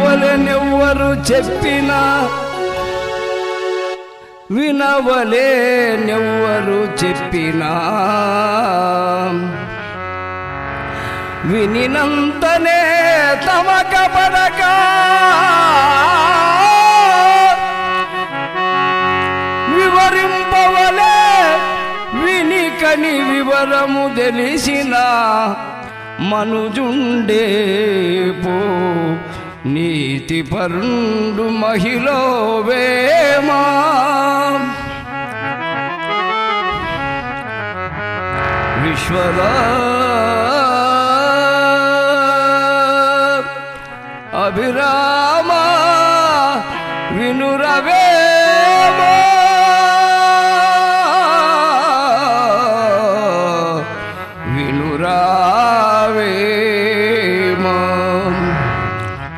వినవలెనెవ్వరు చెప్పినా వినవలెనెవ్వరు చెప్పినా వినినంతనే తమక పడక వివరింపవలే వినికని వివరము తెలిసిన మనుజుండే పో నీతి పరుండు మహిళ వేమా విశ్వద అభిరామ వినురవేమా వినురావే